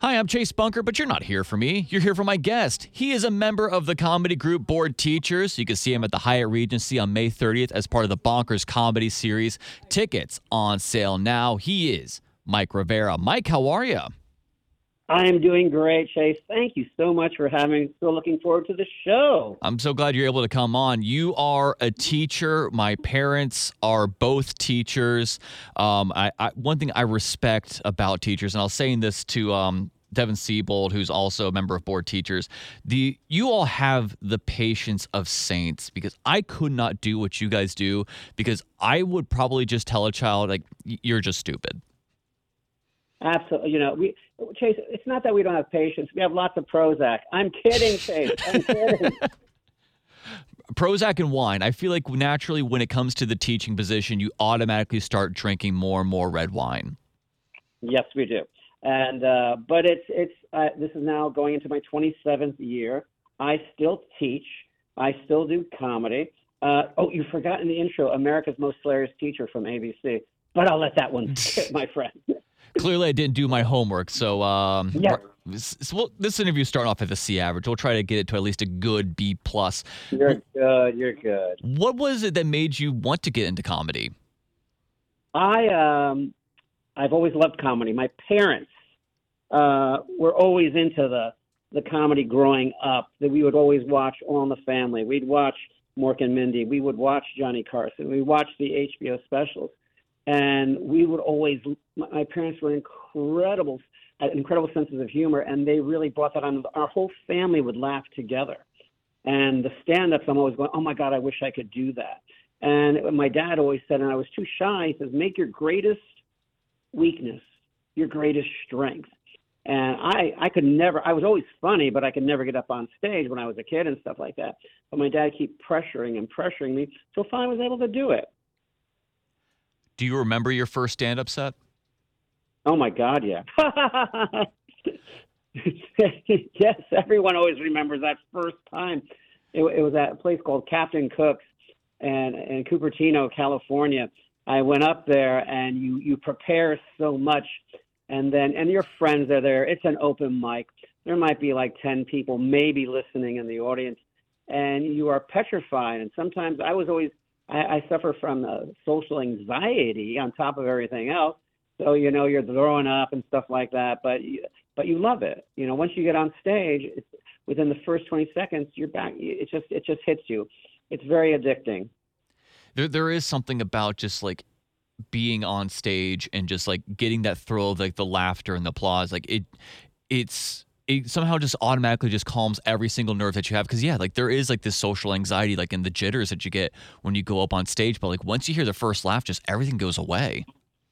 Hi, I'm Chase Bunker, but you're not here for me. You're here for my guest. He is a member of the comedy group Bored Teachers. You can see him at the Hyatt Regency on May 30th as part of the Bonkers comedy series. Tickets on sale now. He is Mike Rivera. Mike, how are you? I am doing great, Chase. Thank you so much for having me. So looking forward to the show. I'm so glad you're able to come on. You are a teacher. My parents are both teachers. One thing I respect about teachers, and I was saying this to Devin Siebold, who's also a member of Bored Teachers, you all have the patience of saints, because I could not do what you guys do, because I would probably just tell a child, like, you're just stupid. Absolutely. Chase, it's not that we don't have patience. We have lots of Prozac. I'm kidding, Chase. I'm kidding. Prozac and wine. I feel like naturally when it comes to the teaching position, you automatically start drinking more and more red wine. Yes, we do. And but this is now going into my 27th year. I still teach. I still do comedy. You forgot in the intro, America's Most Hilarious Teacher from ABC. But I'll let that one skip, my friend. Clearly, I didn't do my homework. So, Yeah. this interview starting off at the C average. We'll try to get it to at least a good B plus. You're good. You're good. What was it that made you want to get into comedy? I've always loved comedy. My parents were always into the comedy growing up. That we would always watch All in the Family. We'd watch Mork and Mindy. We would watch Johnny Carson. We watched the HBO specials. And we would always, my parents were incredible senses of humor, and they really brought that on. Our whole family would laugh together. And the stand-ups, I'm always going, oh my God, I wish I could do that. And my dad always said, and I was too shy, he says, make your greatest weakness your greatest strength. And I could never, I was always funny, but I could never get up on stage when I was a kid and stuff like that. But my dad kept pressuring me. So finally I was able to do it. Do you remember your first stand-up set? Oh, my God, yeah. Yes, everyone always remembers that first time. It was at a place called Captain Cook's in Cupertino, California. I went up there, and you prepare so much, and your friends are there. It's an open mic. There might be like 10 people maybe listening in the audience, and you are petrified. And sometimes I suffer from social anxiety on top of everything else. So, you're throwing up and stuff like that, but you love it. Once you get on stage, within the first 20 seconds, you're back. It just hits you. It's very addicting. There is something about just like being on stage and just like getting that thrill of like the laughter and the applause. Like it somehow just automatically just calms every single nerve that you have. Because, yeah, like there is like this social anxiety, like in the jitters that you get when you go up on stage. But like once you hear the first laugh, just everything goes away.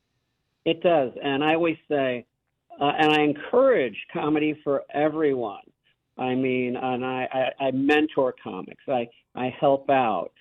It does. And I always say, and I encourage comedy for everyone. I mean, and I mentor comics. I help out.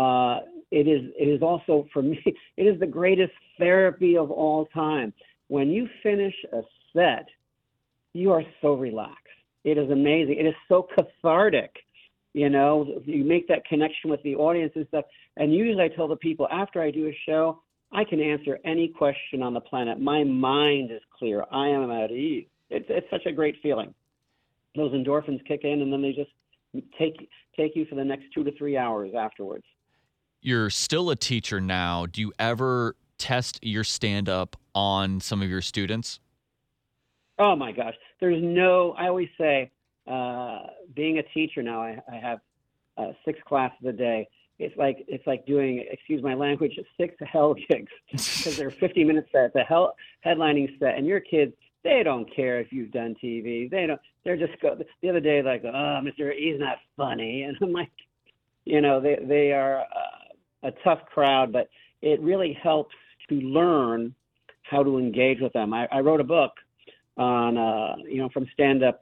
It is also, for me, it is the greatest therapy of all time. When you finish a set, you are so relaxed. It is amazing. It is so cathartic. You make that connection with the audience and stuff. And usually I tell the people after I do a show, I can answer any question on the planet. My mind is clear. I am at ease. It's such a great feeling. Those endorphins kick in, and then they just take you for the next 2 to 3 hours afterwards. You're still a teacher now. Do you ever test your stand-up on some of your students? Oh my gosh. I always say, being a teacher now, I have 6 classes a day. It's like doing, excuse my language, 6 hell gigs, because they're 50-minute sets, a headlining set, and your kids, they don't care if you've done TV. They're just the other day, like, oh, he's not funny. And I'm like, they are a tough crowd, but it really helps to learn how to engage with them. I wrote a book on, from stand-up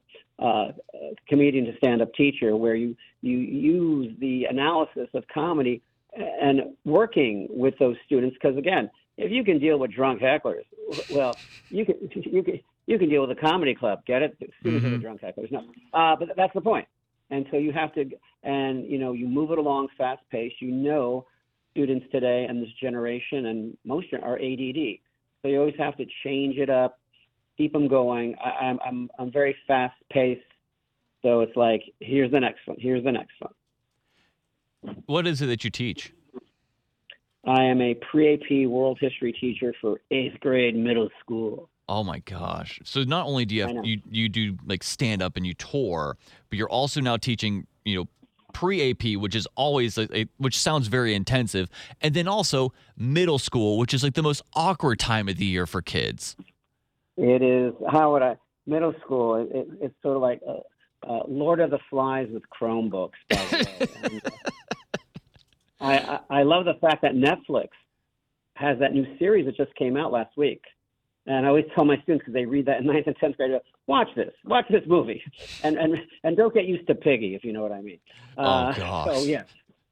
comedian to stand-up teacher, where you use the analysis of comedy and working with those students. Because again, if you can deal with drunk hecklers, well, you can deal with a comedy club. Get it? Students are the drunk hecklers. No, but that's the point. And so you have to, and you move it along fast paced. Students today and this generation, and most are ADD. So you always have to change it up. keep them going. I'm very fast paced, so it's like, here's the next one, here's the next one. What is it that you teach? I am a pre-AP world history teacher for 8th grade middle school. Oh my gosh! So not only do you I have know. you do like stand up and you tour, but you're also now teaching pre-AP, which is always which sounds very intensive, and then also middle school, which is like the most awkward time of the year for kids. It is, middle school, it's sort of like Lord of the Flies with Chromebooks, by the way. And, I love the fact that Netflix has that new series that just came out last week. And I always tell my students, because they read that in 9th and 10th grade, watch this movie, and don't get used to Piggy, if you know what I mean. Oh gosh. So yeah.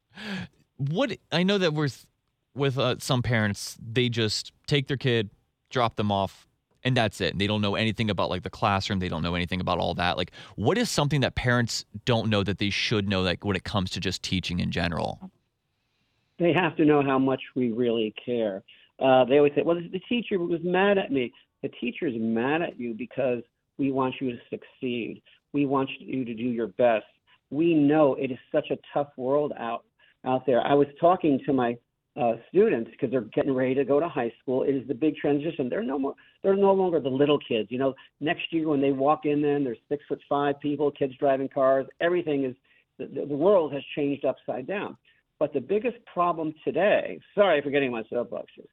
What I know that with some parents, they just take their kid, drop them off, and that's it. They don't know anything about like the classroom. They don't know anything about all that. Like, what is something that parents don't know that they should know, like when it comes to just teaching in general? They have to know how much we really care. They always say, well, the teacher was mad at me. The teacher is mad at you because we want you to succeed. We want you to do your best. We know it is such a tough world out there. I was talking to my students because they're getting ready to go to high school. It is the big transition. They're no longer the little kids. Next year when they walk in, then there's 6'5" people, kids driving cars. Everything is the world has changed upside down. But the biggest problem today, sorry for getting my soapboxes,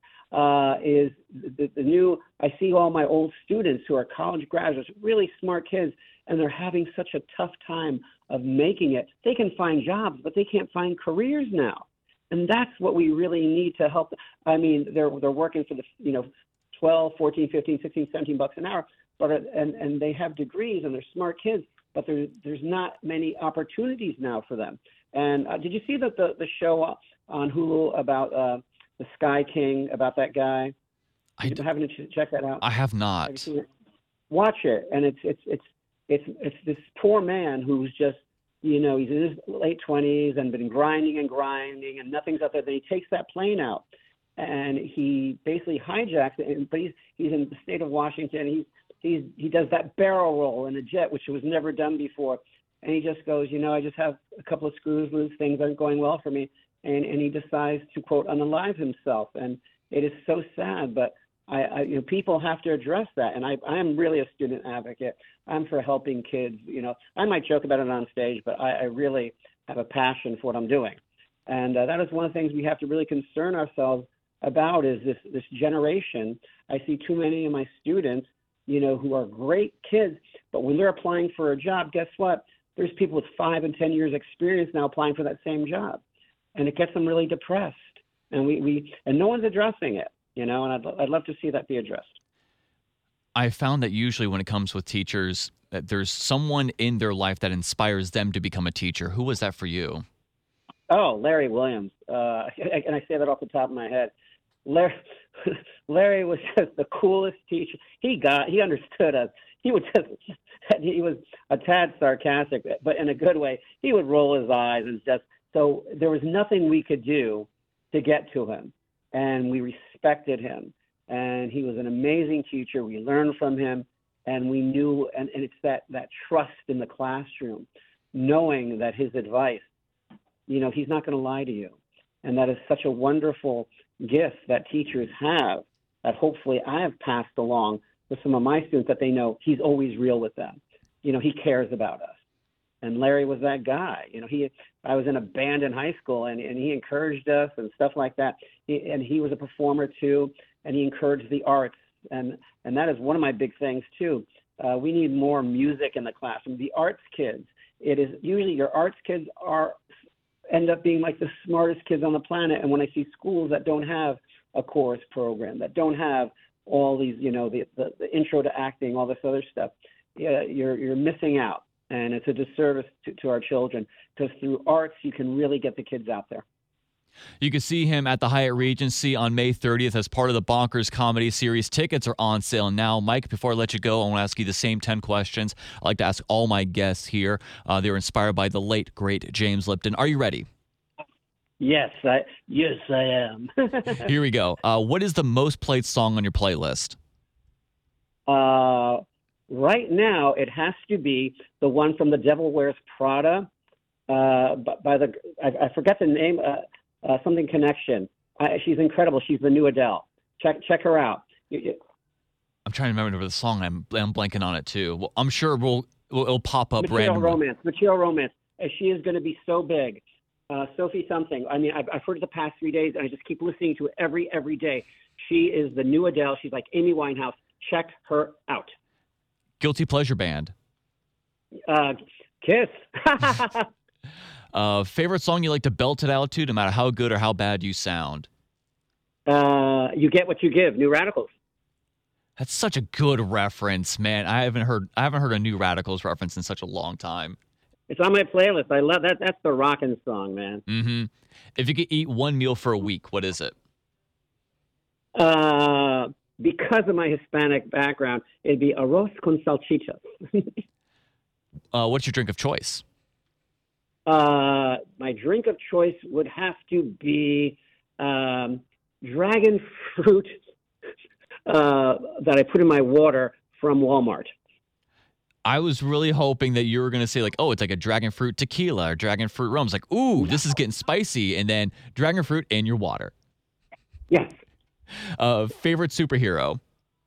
is the new, I see all my old students who are college graduates, really smart kids, and they're having such a tough time of making it. They can find jobs, but they can't find careers now. And that's what we really need to help. I mean, they're working for the, 12, 14, 15, 16, 17 bucks an hour, but and they have degrees and they're smart kids, but there's not many opportunities now for them. And did you see the show on Hulu about the Sky King, about that guy? You haven't checked that out? I have not. Have you seen it? Watch it, and it's this poor man who's just, he's in his late 20s and been grinding and nothing's up there. Then he takes that plane out, and he basically hijacks it. But he's in the state of Washington. He does that barrel roll in a jet, which was never done before. And he just goes, I just have a couple of screws loose. Things aren't going well for me. And he decides to, quote, unalive himself. And it is so sad. But people have to address that. And I am really a student advocate. I'm for helping kids. I might joke about it on stage, but I really have a passion for what I'm doing. And that is one of the things we have to really concern ourselves about is this generation. I see too many of my students, who are great kids, but when they're applying for a job, guess what? There's people with 5 and 10 years experience now applying for that same job, and it gets them really depressed. And and no one's addressing it, and I'd love to see that be addressed. I found that usually when it comes with teachers, that there's someone in their life that inspires them to become a teacher. Who was that for you? Oh, Larry Williams. And I say that off the top of my head. Larry was just the coolest teacher. He understood us. He was a tad sarcastic, but in a good way. He would roll his eyes and so there was nothing we could do to get to him, and we respected him. And he was an amazing teacher. We learned from him, and we knew, and it's that trust in the classroom, knowing that his advice, he's not going to lie to you. And that is such a wonderful gift that teachers have, that hopefully I have passed along with some of my students, that they know he's always real with them. He cares about us. And Larry was that guy. I was in a band in high school, and he encouraged us and stuff like that. He was a performer too, and he encouraged the arts. And that is one of my big things too. We need more music in the classroom. The arts kids, it is usually your arts kids end up being like the smartest kids on the planet. And when I see schools that don't have a chorus program, that don't have all these, the intro to acting, all this other stuff, you're missing out. And it's a disservice to our children, because through arts, you can really get the kids out there. You can see him at the Hyatt Regency on May 30th as part of the Bonkers Comedy Series. Tickets are on sale now. Mike, before I let you go, I want to ask you the same 10 questions I like to ask all my guests here. They were inspired by the late, great James Lipton. Are you ready? Yes, I am. Here we go. What is the most played song on your playlist? Right now, it has to be the one from The Devil Wears Prada. I forget the name. Something Connection. She's incredible. She's the new Adele. Check her out. I'm trying to remember the song. I'm blanking on it too. Well, I'm sure it'll pop up Material randomly. Romance. She is going to be so big. Sophie something. I mean, I've heard it the past 3 days, and I just keep listening to it every day. She is the new Adele. She's like Amy Winehouse. Check her out. Guilty pleasure band. Kiss. Favorite song you like to belt it out to, no matter how good or how bad you sound. You Get What You Give. New Radicals. That's such a good reference, man. I haven't heard a New Radicals reference in such a long time. It's on my playlist. I love that. That's the rockin' song, man. Mm-hmm. If you could eat one meal for a week, what is it? Because of my Hispanic background, it'd be arroz con salchichas. What's your drink of choice? My drink of choice would have to be dragon fruit that I put in my water from Walmart. I was really hoping that you were going to say, like, oh, it's like a dragon fruit tequila or dragon fruit rum. It's like, ooh, this is getting spicy. And then dragon fruit in your water. Yes. Favorite superhero?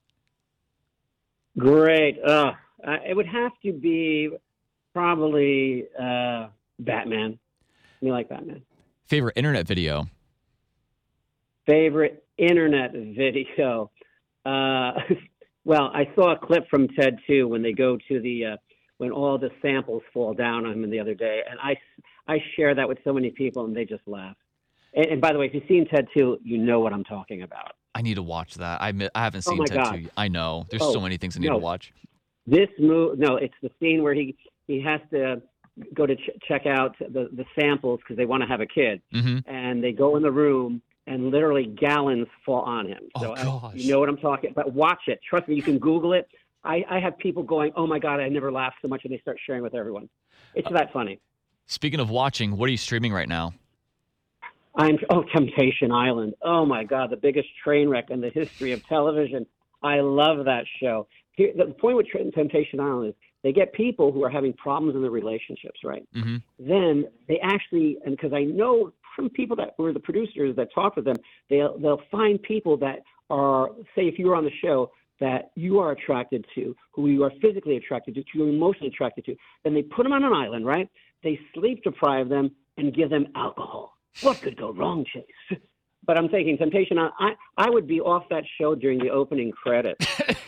Great. It would have to be probably Batman. Me like Batman. Favorite internet video? Favorite internet video? Well, I saw a clip from TED 2 when they go to when all the samples fall down on him the other day, and I share that with so many people, and they just laugh. And by the way, if you've seen TED 2, you know what I'm talking about. I need to watch that. I haven't seen TED 2. I know. There's so many things I need to watch. It's the scene where he has to go to check out the samples because they want to have a kid, and they go in the room. And literally gallons fall on him. So you know what I'm talking about. Watch it. Trust me, you can Google it. I have people going, oh, my God, I never laughed so much, and they start sharing with everyone. It's that funny. Speaking of watching, what are you streaming right now? Temptation Island. Oh, my God, the biggest train wreck in the history of television. I love that show. The point with Temptation Island is they get people who are having problems in their relationships, right? Mm-hmm. Then they actually, and because I know from people who are the producers that talk with them, they'll find people that are, say, if you were on the show, that you are attracted to, who you are physically attracted to, you're emotionally attracted to. Then they put them on an island, right? They sleep deprive them and give them alcohol. What could go wrong, Chase? But I'm thinking Temptation Island, I would be off that show during the opening credits.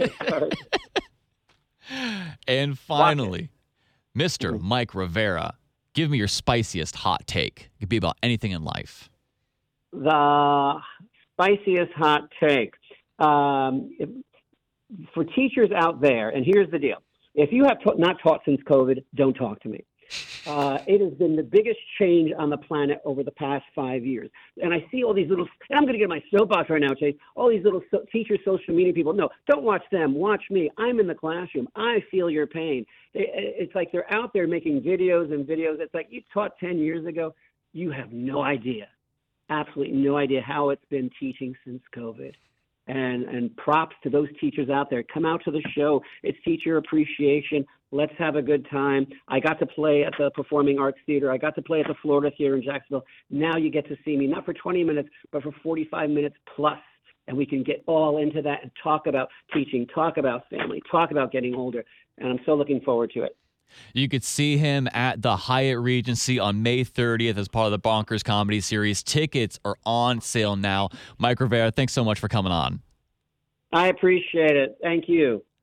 And finally, Mr. Mike Rivera, give me your spiciest hot take. It could be about anything in life. The spiciest hot take. For teachers out there, and here's the deal. If you have not taught since COVID, don't talk to me. It has been the biggest change on the planet over the past 5 years. And I see all these little, and I'm going to get my soapbox right now, Chase, all these little teacher social media people. No, don't watch them. Watch me. I'm in the classroom. I feel your pain. It's like they're out there making videos and videos. It's like you taught 10 years ago. You have no idea, absolutely no idea how it's been teaching since COVID. And props to those teachers out there. Come out to the show. It's teacher appreciation. Let's have a good time. I got to play at the Performing Arts Theater. I got to play at the Florida Theater in Jacksonville. Now you get to see me, not for 20 minutes, but for 45 minutes plus. And we can get all into that and talk about teaching, talk about family, talk about getting older. And I'm so looking forward to it. You could see him at the Hyatt Regency on May 30th as part of the Bonkers Comedy Series. Tickets are on sale now. Mike Rivera, thanks so much for coming on. I appreciate it. Thank you.